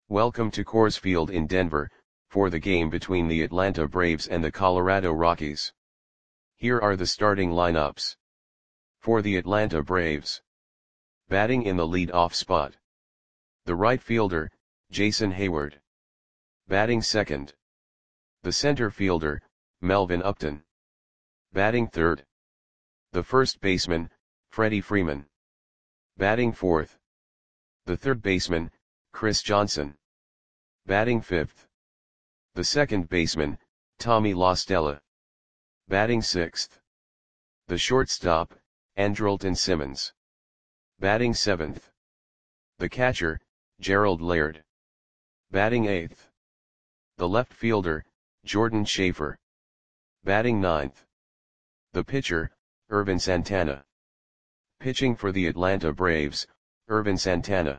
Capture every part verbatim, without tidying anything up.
Welcome to Coors Field in Denver, for the game between the Atlanta Braves and the Colorado Rockies. Here are the starting lineups. For the Atlanta Braves. Batting in the lead-off spot. The right fielder, Jason Heyward. Batting second. The center fielder, Melvin Upton. Batting third. The first baseman, Freddie Freeman. Batting fourth. The third baseman, Chris Johnson. Batting fifth. The second baseman, Tommy La Stella. Batting sixth. The shortstop, Andrelton Simmons. Batting seventh. The catcher, Gerald Laird. Batting eighth. The left fielder, Jordan Schaefer. Batting ninth. The pitcher, Ervin Santana. Pitching for the Atlanta Braves, Ervin Santana.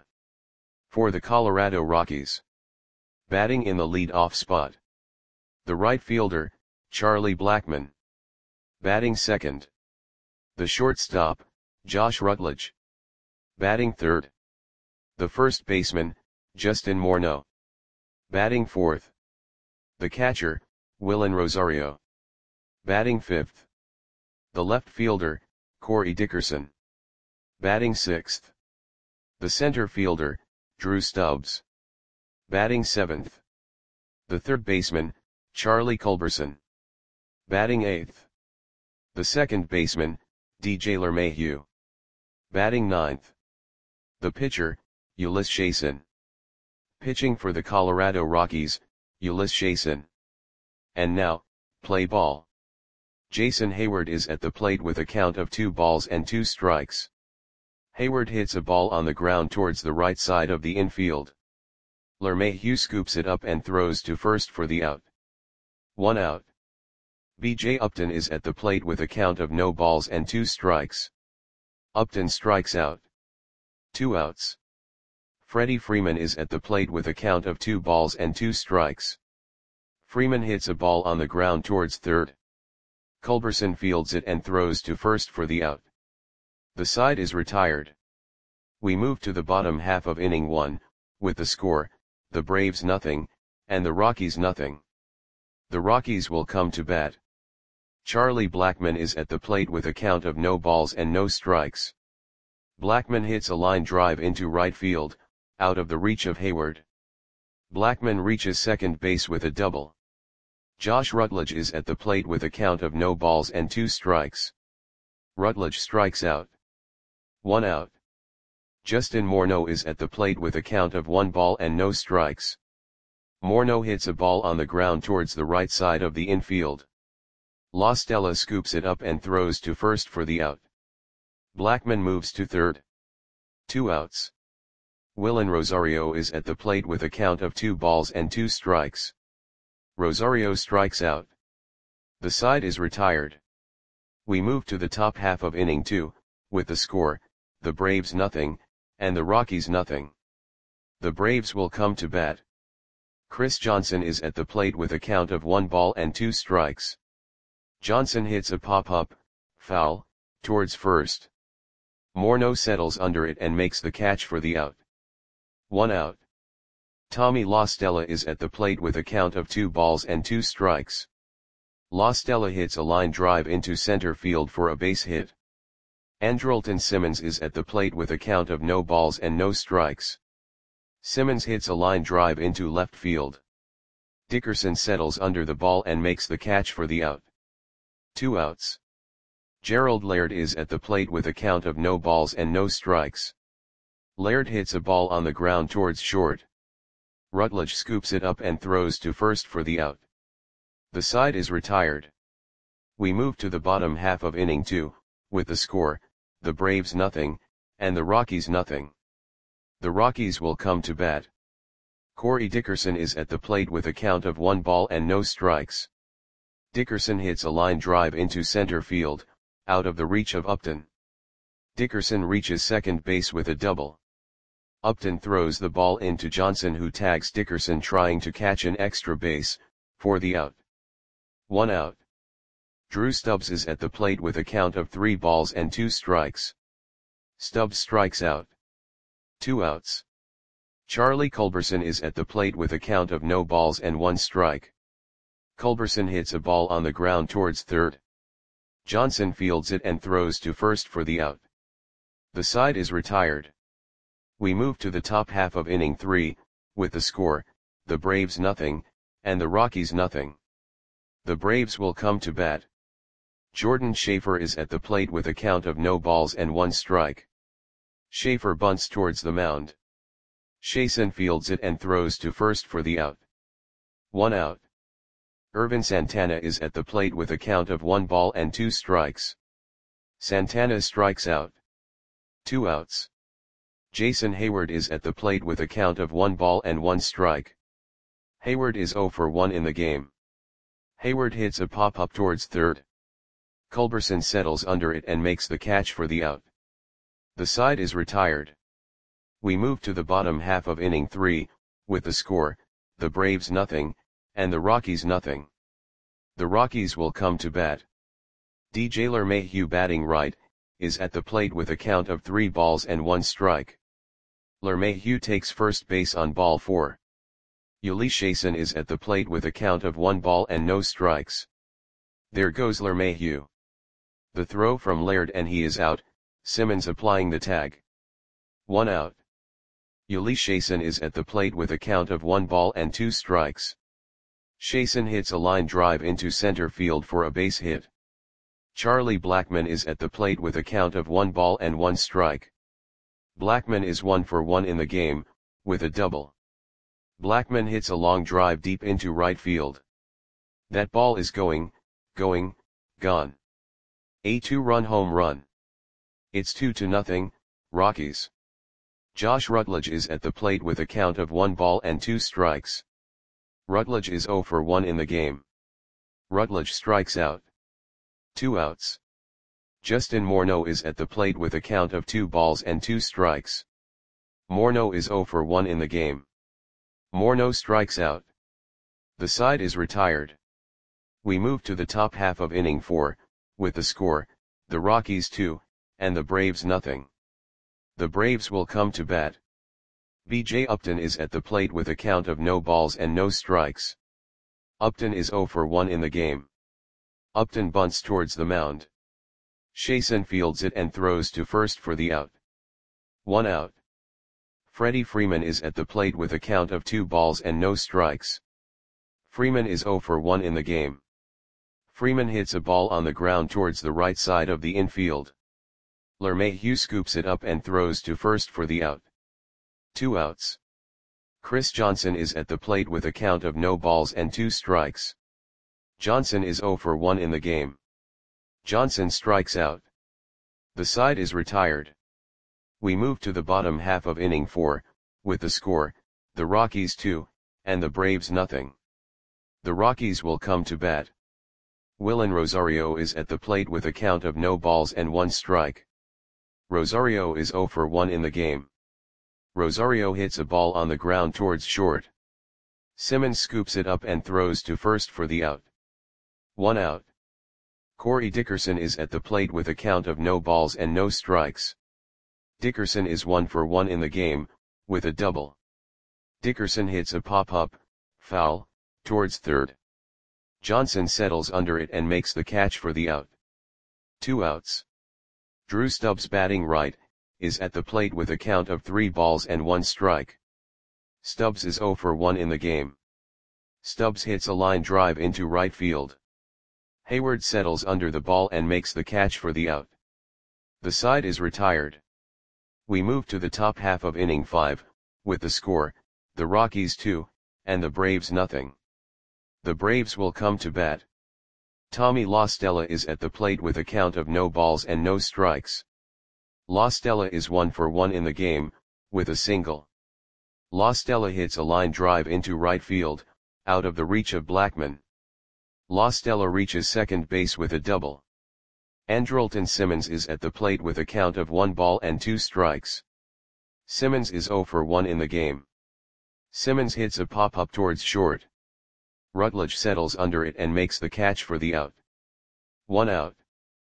For the Colorado Rockies. Batting in the lead-off spot. The right fielder, Charlie Blackmon. Batting second. The shortstop, Josh Rutledge. Batting third. The first baseman, Justin Morneau. Batting fourth. The catcher, Willen Rosario. Batting fifth. The left fielder, Corey Dickerson. Batting sixth. The center fielder, Drew Stubbs. Batting seventh. The third baseman, Charlie Culberson. Batting eighth. The second baseman, D J LeMahieu. Batting ninth. The pitcher, Ulyss Chasson. Pitching for the Colorado Rockies, Ulyss Chasson. And now, play ball. Jason Heyward is at the plate with a count of two balls and two strikes. Heyward hits a ball on the ground towards the right side of the infield. LeMahieu scoops it up and throws to first for the out. One out. B J Upton is at the plate with a count of no balls and two strikes. Upton strikes out. Two outs. Freddie Freeman is at the plate with a count of two balls and two strikes. Freeman hits a ball on the ground towards third. Culberson fields it and throws to first for the out. The side is retired. We move to the bottom half of inning one, with the score, the Braves nothing, and the Rockies nothing. The Rockies will come to bat. Charlie Blackmon is at the plate with a count of no balls and no strikes. Blackmon hits a line drive into right field, out of the reach of Heyward. Blackmon reaches second base with a double. Josh Rutledge is at the plate with a count of no balls and two strikes. Rutledge strikes out. One out. Justin Morneau is at the plate with a count of one ball and no strikes. Morneau hits a ball on the ground towards the right side of the infield. La Stella scoops it up and throws to first for the out. Blackmon moves to third. Two outs. Willen Rosario is at the plate with a count of two balls and two strikes. Rosario strikes out. The side is retired. We move to the top half of inning two, with the score, the Braves nothing, and the Rockies nothing. The Braves will come to bat. Chris Johnson is at the plate with a count of one ball and two strikes. Johnson hits a pop-up, foul, towards first. Morneau settles under it and makes the catch for the out. One out. Tommy La Stella is at the plate with a count of two balls and two strikes. La Stella hits a line drive into center field for a base hit. Andrelton Simmons is at the plate with a count of no balls and no strikes. Simmons hits a line drive into left field. Dickerson settles under the ball and makes the catch for the out. Two outs. Gerald Laird is at the plate with a count of no balls and no strikes. Laird hits a ball on the ground towards short. Rutledge scoops it up and throws to first for the out. The side is retired. We move to the bottom half of inning two, with the score, the Braves nothing, and the Rockies nothing. The Rockies will come to bat. Corey Dickerson is at the plate with a count of one ball and no strikes. Dickerson hits a line drive into center field, out of the reach of Upton. Dickerson reaches second base with a double. Upton throws the ball into Johnson, who tags Dickerson trying to catch an extra base, for the out. One out. Drew Stubbs is at the plate with a count of three balls and two strikes. Stubbs strikes out. Two outs. Charlie Culberson is at the plate with a count of no balls and one strike. Culberson hits a ball on the ground towards third. Johnson fields it and throws to first for the out. The side is retired. We move to the top half of inning three, with the score, the Braves nothing, and the Rockies nothing. The Braves will come to bat. Jordan Schaefer is at the plate with a count of no balls and one strike. Schaefer bunts towards the mound. Chasen fields it and throws to first for the out. One out. Irvin Santana is at the plate with a count of one ball and two strikes. Santana strikes out. Two outs. Jason Hayward is at the plate with a count of one ball and one strike. Hayward is zero for one in the game. Hayward hits a pop-up towards third. Culberson settles under it and makes the catch for the out. The side is retired. We move to the bottom half of inning three, with the score, the Braves nothing, and the Rockies nothing. The Rockies will come to bat. D J LeMahieu, batting right, is at the plate with a count of three balls and one strike. LeMahieu takes first base on ball four. Jhoulys Chasen is at the plate with a count of one ball and no strikes. There goes LeMahieu. The throw from Laird and he is out, Simmons applying the tag. One out. Jhoulys Chasen is at the plate with a count of one ball and two strikes. Chasen hits a line drive into center field for a base hit. Charlie Blackmon is at the plate with a count of one ball and one strike. Blackmon is one for one in the game, with a double. Blackmon hits a long drive deep into right field. That ball is going, going, gone. A two-run home run. It's two to nothing, Rockies. Josh Rutledge is at the plate with a count of one ball and two strikes. Rutledge is zero for one in the game. Rutledge strikes out. Two outs. Justin Morneau is at the plate with a count of two balls and two strikes. Morneau is zero for one in the game. Morneau strikes out. The side is retired. We move to the top half of inning four, with the score, the Rockies two, and the Braves nothing. The Braves will come to bat. B J Upton is at the plate with a count of no balls and no strikes. Upton is zero for one in the game. Upton bunts towards the mound. Chasen fields it and throws to first for the out. One out. Freddie Freeman is at the plate with a count of two balls and no strikes. Freeman is zero for one in the game. Freeman hits a ball on the ground towards the right side of the infield. LeMahieu scoops it up and throws to first for the out. Two outs. Chris Johnson is at the plate with a count of no balls and two strikes. Johnson is zero for one in the game. Johnson strikes out. The side is retired. We move to the bottom half of inning four, with the score, the Rockies two, and the Braves nothing. The Rockies will come to bat. Willen Rosario is at the plate with a count of no balls and one strike. Rosario is zero for one in the game. Rosario hits a ball on the ground towards short. Simmons scoops it up and throws to first for the out. One out. Corey Dickerson is at the plate with a count of no balls and no strikes. Dickerson is one for one in the game, with a double. Dickerson hits a pop-up, foul, towards third. Johnson settles under it and makes the catch for the out. Two outs. Drew Stubbs, batting right, is at the plate with a count of three balls and one strike. Stubbs is zero for one in the game. Stubbs hits a line drive into right field. Hayward settles under the ball and makes the catch for the out. The side is retired. We move to the top half of inning five, with the score, the Rockies two, and the Braves nothing. The Braves will come to bat. Tommy La Stella is at the plate with a count of no balls and no strikes. La Stella is one for one in the game, with a single. La Stella hits a line drive into right field, out of the reach of Blackmon. La Stella reaches second base with a double. Andrelton Simmons is at the plate with a count of one ball and two strikes. Simmons is zero for one in the game. Simmons hits a pop-up towards short. Rutledge settles under it and makes the catch for the out. One out.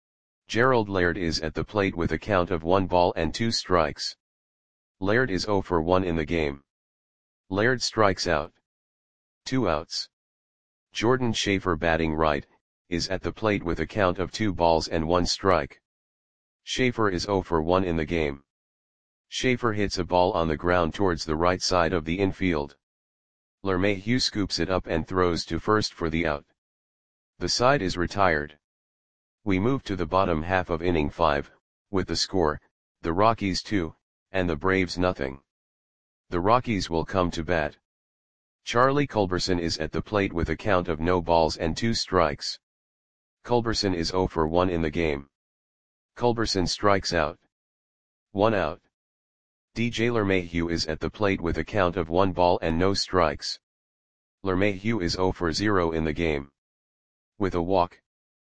Gerald Laird is at the plate with a count of one ball and two strikes. Laird is zero for one in the game. Laird strikes out. Two outs. Jordan Schaefer batting right, is at the plate with a count of two balls and one strike. Schaefer is oh for one in the game. Schaefer hits a ball on the ground towards the right side of the infield. LeMahieu scoops it up and throws to first for the out. The side is retired. We move to the bottom half of inning five, with the score, the Rockies two, and the Braves nothing. The Rockies will come to bat. Charlie Culberson is at the plate with a count of no balls and two strikes. Culberson is oh for one in the game. Culberson strikes out. One out. D J LeMahieu is at the plate with a count of one ball and no strikes. LeMahieu is oh for zero in the game. With a walk.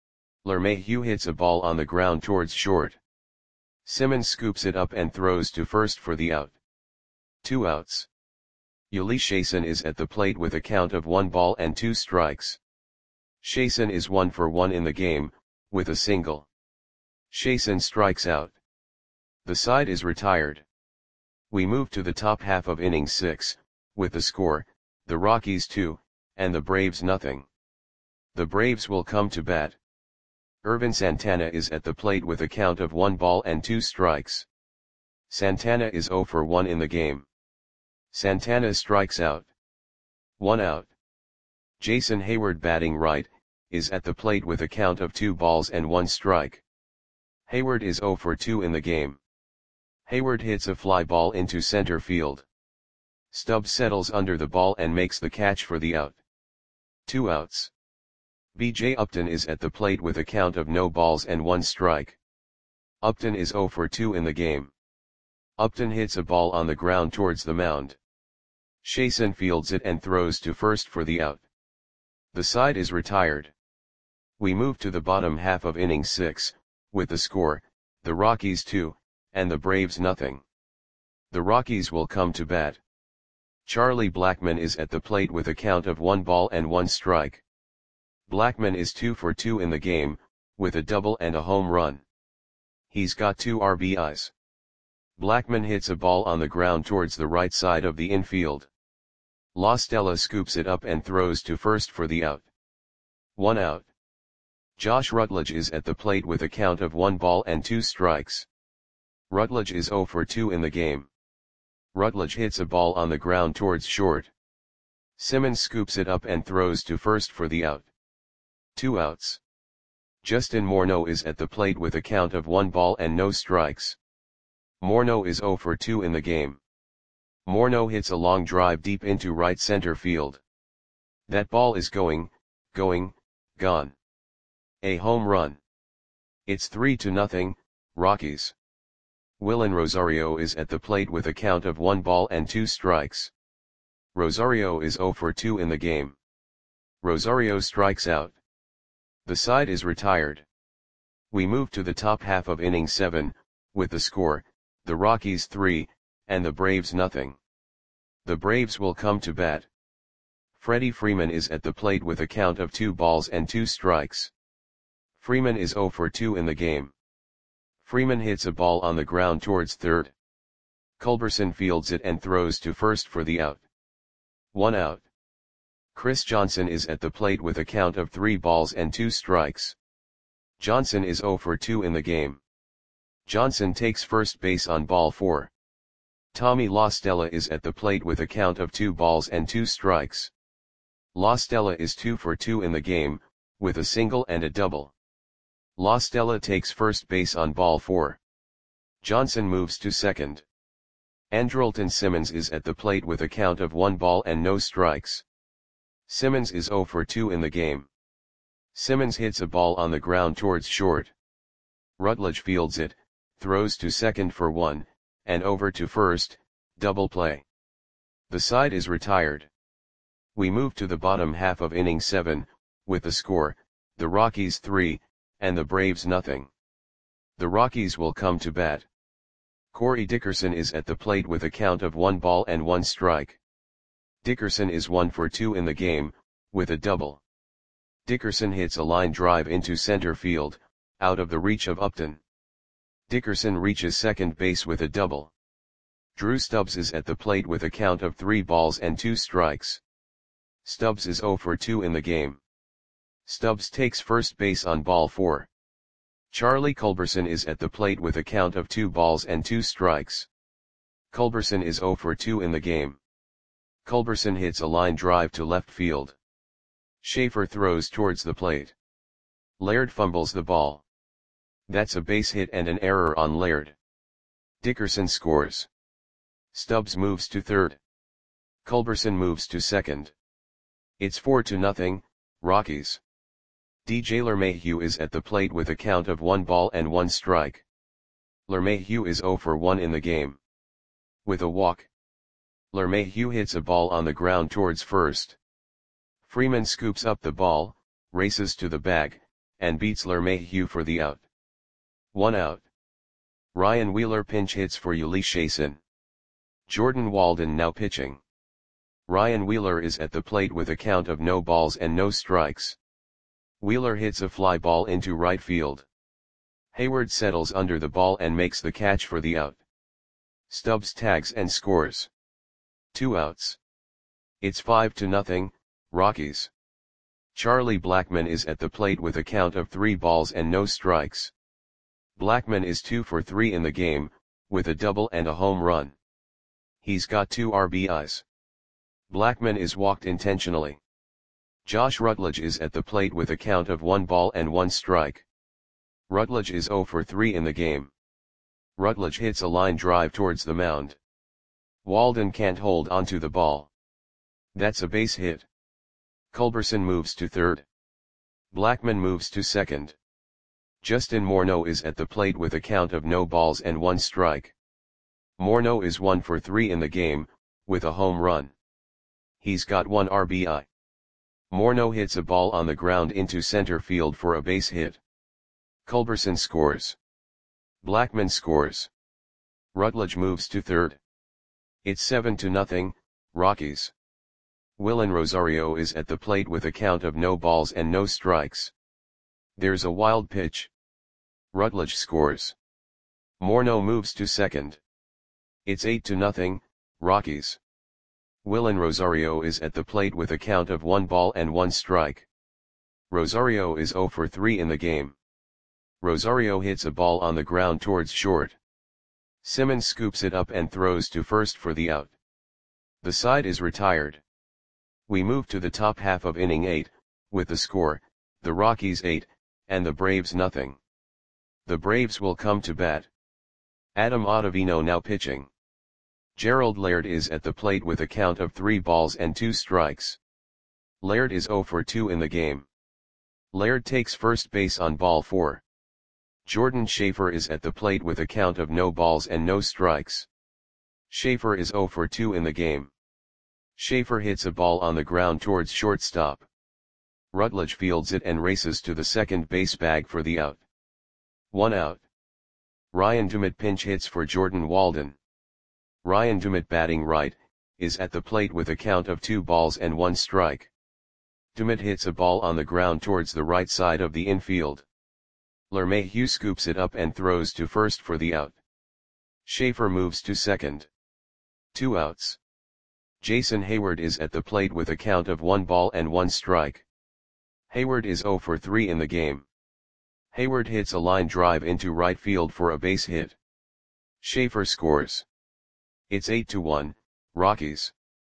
LeMahieu hits a ball on the ground towards short. Simmons scoops it up and throws to first for the out. Two outs. Yuli Chason is at the plate with a count of one ball and two strikes. Chason is one for one in the game, with a single. Chason strikes out. The side is retired. We move to the top half of inning six, with the score, the Rockies two, and the Braves nothing. The Braves will come to bat. Ervin Santana is at the plate with a count of one ball and two strikes. Santana is oh for one in the game. Santana strikes out. One out. Jason Hayward batting right, is at the plate with a count of two balls and one strike. Hayward is oh for two in the game. Hayward hits a fly ball into center field. Stubbs settles under the ball and makes the catch for the out. Two outs. B J Upton is at the plate with a count of no balls and one strike. Upton is oh for two in the game. Upton hits a ball on the ground towards the mound. Chason fields it and throws to first for the out. The side is retired. We move to the bottom half of inning six, with the score, the Rockies two, and the Braves nothing. The Rockies will come to bat. Charlie Blackmon is at the plate with a count of one ball and one strike. Blackmon is two for two in the game, with a double and a home run. He's got two R B Is. Blackmon hits a ball on the ground towards the right side of the infield. La Stella scoops it up and throws to first for the out. One out. Josh Rutledge is at the plate with a count of one ball and two strikes. Rutledge is oh for two in the game. Rutledge hits a ball on the ground towards short. Simmons scoops it up and throws to first for the out. Two outs. Justin Morneau is at the plate with a count of one ball and no strikes. Morneau is oh for two in the game. Morneau hits a long drive deep into right center field. That ball is going, going, gone. A home run. It's three to nothing, Rockies. Willen Rosario is at the plate with a count of one ball and two strikes. Rosario is oh for two in the game. Rosario strikes out. The side is retired. We move to the top half of inning seven, with the score, the Rockies three, and the Braves nothing. The Braves will come to bat. Freddie Freeman is at the plate with a count of two balls and two strikes. Freeman is oh for two in the game. Freeman hits a ball on the ground towards third. Culberson fields it and throws to first for the out. One out. Chris Johnson is at the plate with a count of three balls and two strikes. Johnson is oh for two in the game. Johnson takes first base on ball four. Tommy La Stella is at the plate with a count of two balls and two strikes. La Stella is two for two in the game, with a single and a double. La Stella takes first base on ball four. Johnson moves to second. Andrelton Simmons is at the plate with a count of one ball and no strikes. Simmons is oh for two in the game. Simmons hits a ball on the ground towards short. Rutledge fields it, throws to second for one, and over to first, double play. The side is retired. We move to the bottom half of inning seven, with the score, the Rockies three, and the Braves nothing. The Rockies will come to bat. Corey Dickerson is at the plate with a count of one ball and one strike. Dickerson is one for two in the game, with a double. Dickerson hits a line drive into center field, out of the reach of Upton. Dickerson reaches second base with a double. Drew Stubbs is at the plate with a count of three balls and two strikes. Stubbs is zero for two in the game. Stubbs takes first base on ball four. Charlie Culberson is at the plate with a count of two balls and two strikes. Culberson is zero for two in the game. Culberson hits a line drive to left field. Schaefer throws towards the plate. Laird fumbles the ball. That's a base hit and an error on Laird. Dickerson scores. Stubbs moves to third. Culberson moves to second. It's four to nothing, Rockies. D J LeMahieu is at the plate with a count of one ball and one strike. LeMahieu is zero for one in the game. With a walk, LeMahieu hits a ball on the ground towards first. Freeman scoops up the ball, races to the bag, and beats LeMahieu for the out. One out. Ryan Wheeler pinch hits for Jhoulys Chacin. Jordan Walden now pitching. Ryan Wheeler is at the plate with a count of no balls and no strikes. Wheeler hits a fly ball into right field. Hayward settles under the ball and makes the catch for the out. Stubbs tags and scores. Two outs. It's five to nothing, Rockies. Charlie Blackmon is at the plate with a count of three balls and no strikes. Blackmon is two for three in the game, with a double and a home run. He's got two R B Is. Blackmon is walked intentionally. Josh Rutledge is at the plate with a count of one ball and one strike. Rutledge is zero for three in the game. Rutledge hits a line drive towards the mound. Walden can't hold onto the ball. That's a base hit. Culberson moves to third. Blackmon moves to second. Justin Morneau is at the plate with a count of no balls and one strike. Morneau is one for three in the game, with a home run. He's got one R B I. Morneau hits a ball on the ground into center field for a base hit. Culberson scores. Blackmon scores. Rutledge moves to third. It's seven to nothing, Rockies. Willen Rosario is at the plate with a count of no balls and no strikes. There's a wild pitch. Rutledge scores. Morneau moves to second. It's eight to nothing, Rockies. Willen Rosario is at the plate with a count of one ball and one strike. Rosario is zero for three in the game. Rosario hits a ball on the ground towards short. Simmons scoops it up and throws to first for the out. The side is retired. We move to the top half of inning eight, with the score, the Rockies eight, and the Braves nothing. The Braves will come to bat. Adam Ottavino now pitching. Gerald Laird is at the plate with a count of three balls and two strikes. Laird is zero for two in the game. Laird takes first base on ball four. Jordan Schaefer is at the plate with a count of no balls and no strikes. Schaefer is zero for two in the game. Schaefer hits a ball on the ground towards shortstop. Rutledge fields it and races to the second base bag for the out. One out. Ryan Dumit pinch hits for Jordan Walden. Ryan Dumit, batting right, is at the plate with a count of two balls and one strike. Dumit hits a ball on the ground towards the right side of the infield. LeMahieu scoops it up and throws to first for the out. Schaefer moves to second. Two outs. Jason Hayward is at the plate with a count of one ball and one strike. Hayward is zero for three in the game. Hayward hits a line drive into right field for a base hit. Schaefer scores. It's eight to one, Rockies.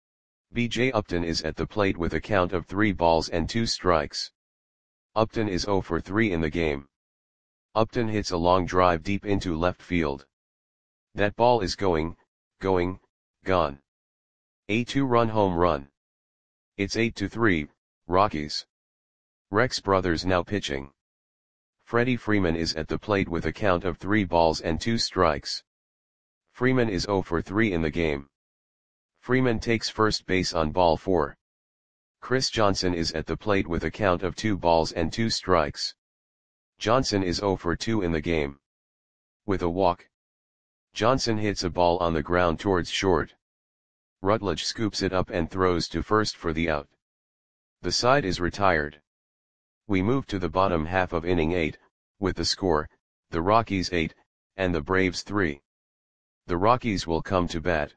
B J Upton is at the plate with a count of three balls and two strikes. Upton is zero for three in the game. Upton hits a long drive deep into left field. That ball is going, going, gone. A two-run home run. It's eight to three, Rockies. Rex Brothers now pitching. Freddie Freeman is at the plate with a count of three balls and two strikes. Freeman is zero for three in the game. Freeman takes first base on ball four. Chris Johnson is at the plate with a count of two balls and two strikes. Johnson is zero for two in the game. With a walk, Johnson hits a ball on the ground towards short. Rutledge scoops it up and throws to first for the out. The side is retired. We move to the bottom half of inning eight, with the score, the Rockies eight, and the Braves three. The Rockies will come to bat.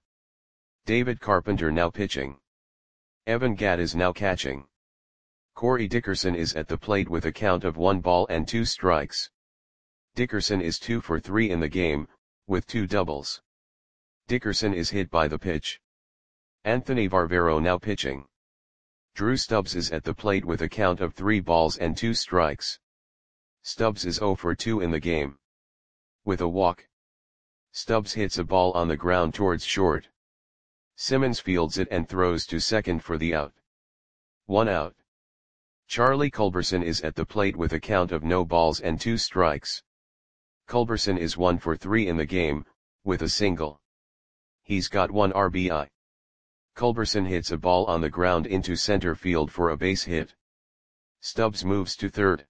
David Carpenter now pitching. Evan Gattis now catching. Corey Dickerson is at the plate with a count of one ball and two strikes. Dickerson is two for three in the game, with two doubles. Dickerson is hit by the pitch. Anthony Varvero now pitching. Drew Stubbs is at the plate with a count of three balls and two strikes. Stubbs is zero for two in the game. With a walk. Stubbs hits a ball on the ground towards short. Simmons fields it and throws to second for the out. One out. Charlie Culberson is at the plate with a count of no balls and two strikes. Culberson is one for three in the game, with a single. He's got one R B I. Culberson hits a ball on the ground into center field for a base hit. Stubbs moves to third.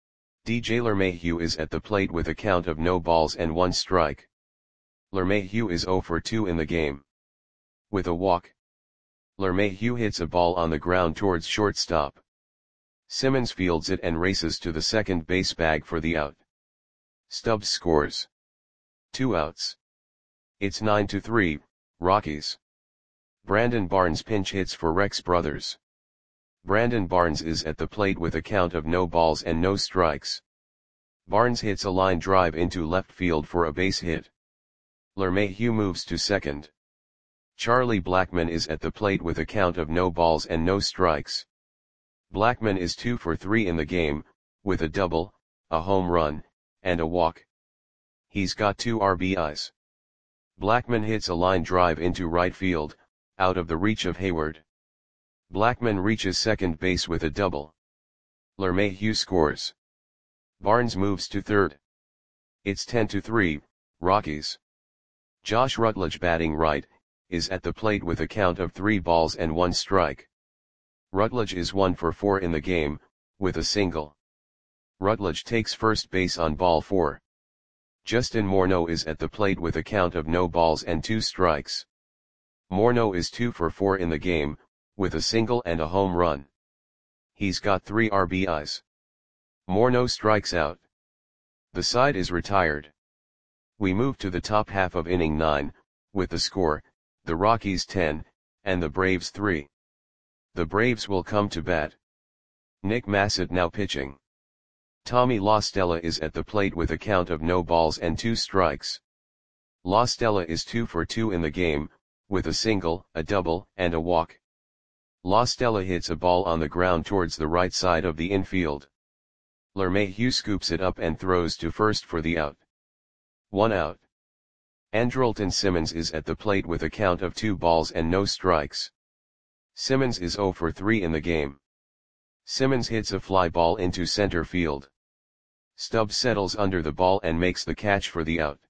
D J LeMahieu is at the plate with a count of no balls and one strike. LeMahieu is zero for two in the game. With a walk. LeMahieu hits a ball on the ground towards shortstop. Simmons fields it and races to the second base bag for the out. Stubbs scores. Two outs. It's nine to three, Rockies. Brandon Barnes pinch hits for Rex Brothers. Brandon Barnes is at the plate with a count of no balls and no strikes. Barnes hits a line drive into left field for a base hit. LeMahieu moves to second. Charlie Blackmon is at the plate with a count of no balls and no strikes. Blackmon is two for three in the game, with a double, a home run, and a walk. He's got two R B Is. Blackmon hits a line drive into right field, out of the reach of Hayward. Blackmon reaches second base with a double. LeMahieu scores. Barnes moves to third. It's ten to three, Rockies. Josh Rutledge batting right, is at the plate with a count of three balls and one strike. Rutledge is one for four in the game, with a single. Rutledge takes first base on ball four. Justin Morneau is at the plate with a count of no balls and two strikes. Morneau is two for four in the game, with a single and a home run. He's got three R B Is. Morneau strikes out. The side is retired. We move to the top half of inning nine, with the score, the Rockies ten, and the Braves three. The Braves will come to bat. Nick Massett now pitching. Tommy La Stella is at the plate with a count of no balls and two strikes. La Stella is two for two in the game, with a single, a double, and a walk. La Stella hits a ball on the ground towards the right side of the infield. LeMahieu scoops it up and throws to first for the out. One out. Andrelton Simmons is at the plate with a count of two balls and no strikes. Simmons is zero for three in the game. Simmons hits a fly ball into center field. Stubbs settles under the ball and makes the catch for the out.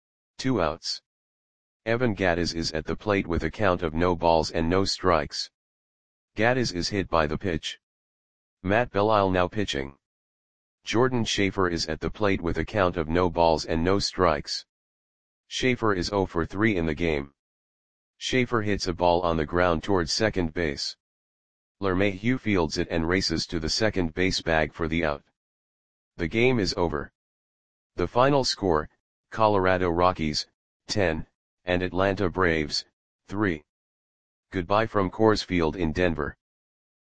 Two outs. Evan Gattis is at the plate with a count of no balls and no strikes. Gattis is hit by the pitch. Matt Belisle now pitching. Jordan Schaefer is at the plate with a count of no balls and no strikes. Schaefer is zero for three in the game. Schaefer hits a ball on the ground towards second base. LeMahieu fields it and races to the second base bag for the out. The game is over. The final score, Colorado Rockies, ten, and Atlanta Braves, three. Goodbye from Coors Field in Denver.